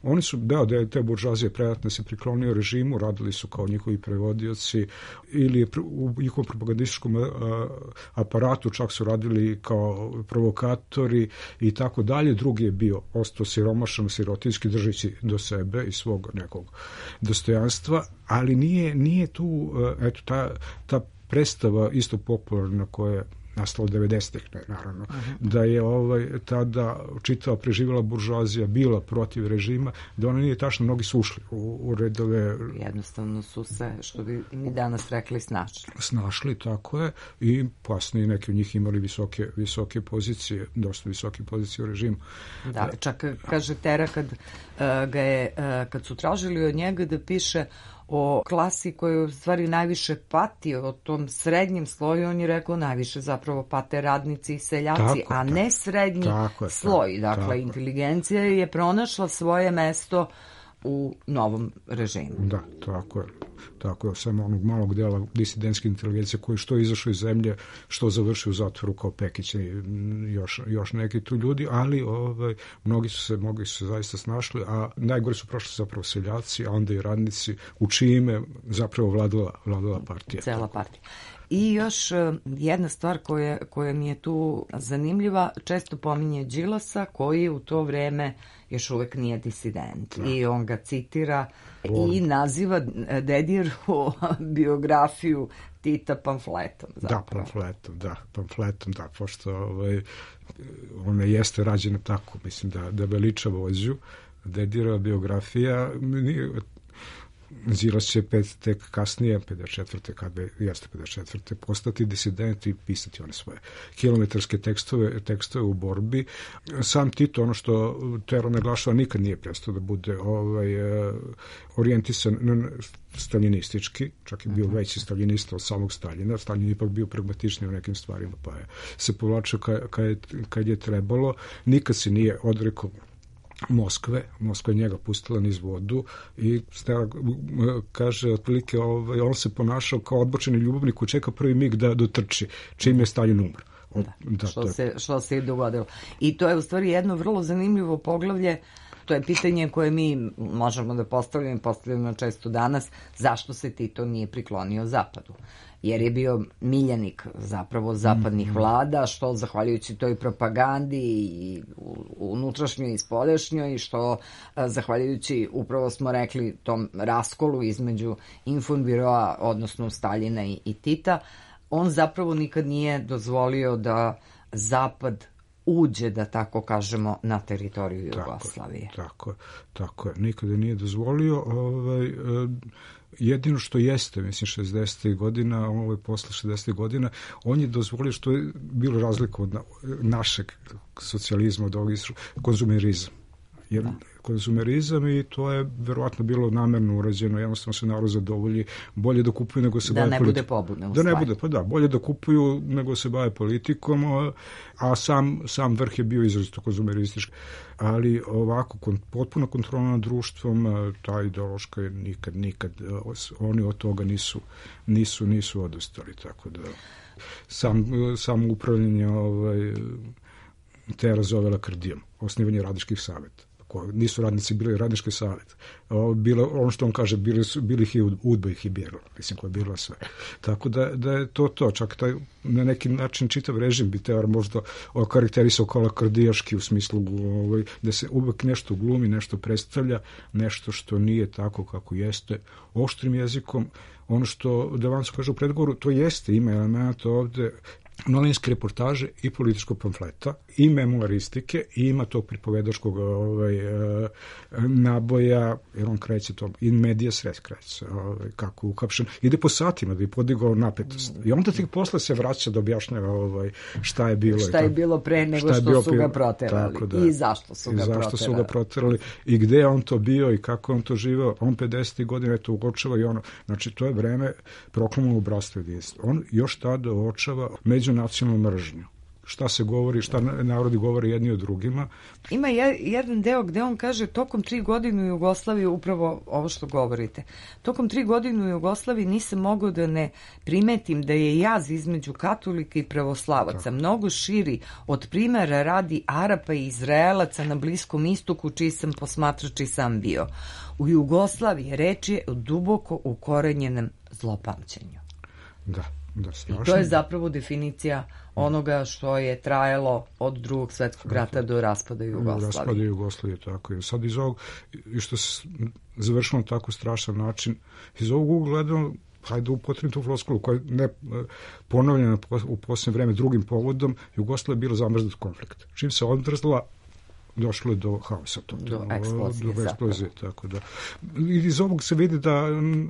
Oni su, da, da je te buržoazije predatno se priklonio režimu, radili su kao njihovi prevodioci ili u njihovom propagandističkom aparatu čak su radili kao provokatori i tako dalje. Drugi je bio ostao siromašan, sirotinski, držeći do sebe i svog nekog dostojanstva, ali nije, nije tu, eto, ta, ta predstava isto popularna koja je nastalo devedesetih, ne, naravno, uh-huh. da je ovaj, tada čitava preživjela buržoazija bila protiv režima, da ona nije tačno, mnogi su ušli u, u redove. Jednostavno su se, što bi mi danas rekli, snašli. Snašli, tako je, i kasnije neki od njih imali visoke, visoke pozicije, dosta visoke pozicije u režimu. Da, čak kaže Tera kad, uh, ga je, uh, kad su tražili od njega da piše o klasi koja u stvari najviše pati, o tom srednjem sloju, on je rekao najviše zapravo pate radnici i seljaci, tako, a ne srednji tako, sloj. Dakle, tako. Inteligencija je pronašla svoje mesto u novom režimu. Da, tako je. Tako je, samo onog malog dela disidentske inteligencije koji što je izašao iz zemlje, što završio u zatvoru kao Pekić i još, još neki tu ljudi, ali ovaj, mnogi su se, mnogi su se zaista snašli, a najgore su prošli zapravo seljaci, a onda i radnici, u čime zapravo vladala, vladala partija. Cela partija. I još jedna stvar koja, koja mi je tu zanimljiva, često pominje Đilasa, koji u to vreme još uvek nije disident. Da. I on ga citira on. i naziva Dedijerovu biografiju Tita pamfletom. Zapravo. Da, pamfletom, da, pamfletom, da, pošto ovaj, ona jeste rađena tako, mislim da, da veliča vođu. Dedijerova biografija nije... Đilas će pet, tek kasnije, pedeset četvrte kada jeste pedeset četvrte postati disident i pisati one svoje kilometarske tekstove, tekstove u borbi. Sam Tito, ono što Tero naglašava, nikad nije prestao da bude ovaj, orijentisan staljinistički, čak je bio uh-huh. veći staljinista od samog Staljina. Staljin je ipak bio pragmatičniji u nekim stvarima, pa je se povlačio kad, kad, je, kad je trebalo. Nikad se nije odrekao Moskve, Moskva je njega pustila niz vodu i Stela kaže otprilike ovaj, on se ponašao kao odbočeni ljubavnik koji čeka prvi mig da dotrči čim je Staljin umro. Da, da, što, se, što se i dogodilo. I to je u stvari jedno vrlo zanimljivo poglavlje. To je pitanje koje mi možemo da postavljamo, postavljamo često danas, zašto se Tito nije priklonio zapadu. Jer je bio miljenik zapravo zapadnih vlada, što zahvaljujući toj propagandi i unutrašnjoj i spoljašnjoj, što zahvaljujući, upravo smo rekli, tom raskolu između Infonbiroa, odnosno Staljina i, i Tita, on zapravo nikad nije dozvolio da zapad uđe, da tako kažemo, na teritoriju Jugoslavije. Tako, tako, tako je. Nikada nije dozvolio. Ovaj, jedino što jeste, mislim, šezdesetih godina, ovo je posle šezdesetih godina, on je dozvolio, što je bilo razliko od našeg socijalizma, od ovog konzumerizam. Jer da. konzumerizam i to je verovatno bilo namerno urađeno, jednostavno se narod zadovolji, bolje da kupuju nego se da bave ne politikom. Bude pobudne, da ne bude, pa da, bolje da kupuju nego se bave politikom, a sam, sam vrh je bio izrazito konzumeristički. Ali ovako, kon, potpuna kontrola nad društvom, ta ideološka je nikad, nikad, oni od toga nisu, nisu, nisu odustali, tako da sam, sam upravljanje ovaj, Tera zove lakrdijom, osnivanje radničkih saveta. Nisu radnici bili radnički savjet. Bilo, ono što on kaže, bili, su, bili ih i udba ih i bilo. Mislim, koja je bilo sve. Tako da, da je to to. Čak taj, na neki način čitav režim bi Teor možda karakterisao kao lakardijaški u smislu ovaj, da se uvek nešto glumi, nešto predstavlja, nešto što nije tako kako jeste. Oštrim jezikom, ono što Devansko kaže u predgovoru, to jeste, ima elementa ovde novinske reportaže i političkog pamfleta i memoaristike i ima tog pripovedačkog ovaj, naboja, jer on kreće to in media sres kreće, ovaj, kako ukapšen, ide po satima da bi podigao napetost i onda tek posle se vraća da objašnjava ovaj, šta je bilo šta je bilo pre nego što bilo, su ga proterali da, i zašto su i ga zašto proterali. su ga proterali i gde je on to bio i kako on to živeo. On pedesetih godina to uočava i ono, znači to je vreme proklamovano bratstvo jedinstva. On još tada uočava međunacionalnu mržnju šta se govori, šta narodi govore jedni o drugima. Ima je, jedan deo gde on kaže tokom tri godine u Jugoslaviji, upravo ovo što govorite, tokom tri godine u Jugoslaviji nisam mogao da ne primetim da je jaz između katolika i pravoslavaca tako mnogo širi od primera radi Arapa i Izraelaca na Bliskom istoku, čiji sam posmatrač i sam bio. U Jugoslaviji reč je o duboko ukorenjenom zlopamćenju. Da. Da, I to je zapravo definicija onoga što je trajalo od drugog svetskog rata do raspada Jugoslavije. Raspada Jugoslavije, tako je. Sad iz ovog, i što se završilo na tako strašan način, iz ovog ugledamo, hajde upotrebim tu floskulu koja je ne ponovljena u posljednje vreme drugim povodom, Jugoslavija je bila zamrznut konflikt. Čim se odmrzla, došlo je do haosa. To, do eksplozije. Do eksplozije, tako da. I iz ovog se vidi da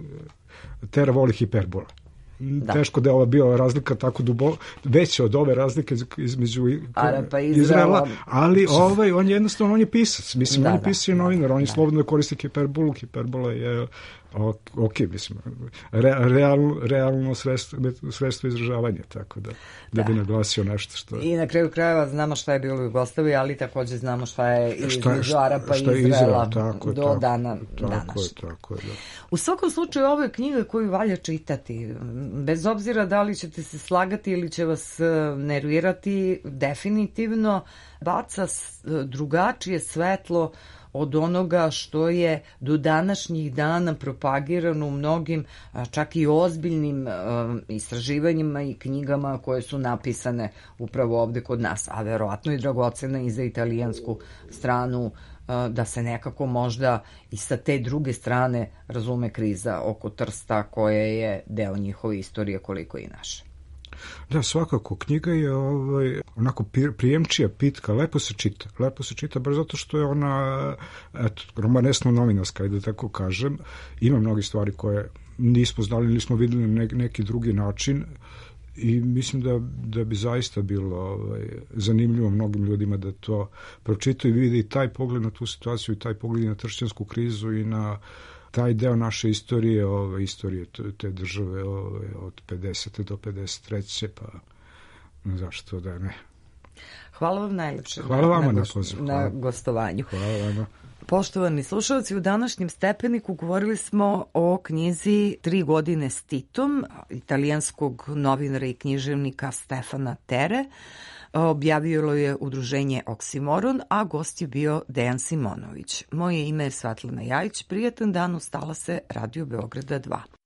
Tera voli hiperbola. Da. Teško da je ova bila razlika tako dubo, veća od ove razlike između Arapa i Izraela, ali ovaj, on je jednostavno, on je pisac, mislim, da, on je pisac i novinar, on je da. slobodno koristi hiperbolu, hiperbola je ok, mislim, re, realno, realno sredstvo, sredstvo izražavanja, tako da, da, da bi naglasio nešto što je. I na kraju krajeva znamo šta je bilo u Jugoslaviji, ali takođe znamo šta je između Arapa i Izraela Izrael, tako, do tako, dana tako današnje. Je, tako je, da. U svakom slučaju ovo je knjiga koju valja čitati. Bez obzira da li ćete se slagati ili će vas nervirati, definitivno baca drugačije svetlo od onoga što je do današnjih dana propagirano u mnogim, čak i ozbiljnim istraživanjima i knjigama koje su napisane upravo ovde kod nas, a verovatno i dragocena i za italijansku stranu, da se nekako možda i sa te druge strane razume kriza oko Trsta koja je deo njihove istorije koliko i naše. Da, svakako, knjiga je ovaj, onako prijemčija, pitka, lepo se čita. Lepo se čita, baš zato što je ona, eto, romanesno novinarska, da tako kažem. Ima mnogi stvari koje nismo znali, nismo videli na neki drugi način i mislim da, da bi zaista bilo ovaj, zanimljivo mnogim ljudima da to pročitaju i vide i taj pogled na tu situaciju i taj pogled na tršćansku krizu i na taj deo naše istorije, ove, istorije te države ove, od pedesete do pedeset treće pa zašto da ne. Hvala vam najlepše. Hvala vama na, na, gost, na gostovanju. Hvala vama. Poštovani slušalci, u današnjem Stepeniku govorili smo o knjizi Tri godine s Titom, italijanskog novinara i književnika Stefana Tere. Objavilo je udruženje Oksimoron, a gost je bio Dejan Simonović. Moje ime je Svetlana Jajić, prijatan dan, ustala se Radio Beograda dva.